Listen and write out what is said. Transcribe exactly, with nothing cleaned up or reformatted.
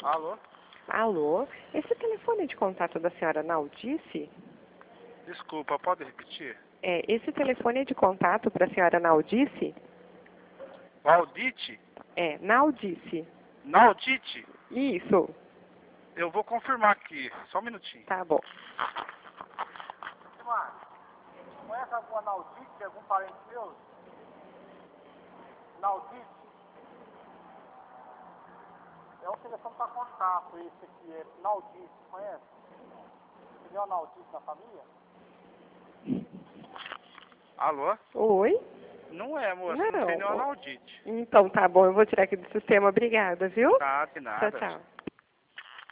Alô? Alô? Esse telefone é de contato da senhora Naldice? Desculpa, pode repetir? É, esse telefone é de contato para a senhora Naldice? Valdite? É, Naldice. Naldite? Isso. Eu vou confirmar aqui, só um minutinho. Tá bom. Conhece alguma Naldite, algum parente seu? Naldite? É o telefone para contato, esse aqui é Naldite, conhece? Você viu a Naldite na família? Alô? Oi? Não é, moça, não, Não. tem nenhuma Naldite. Então tá bom, eu vou tirar aqui do sistema. Obrigada, viu? Tá, de Tchau, nada. tchau.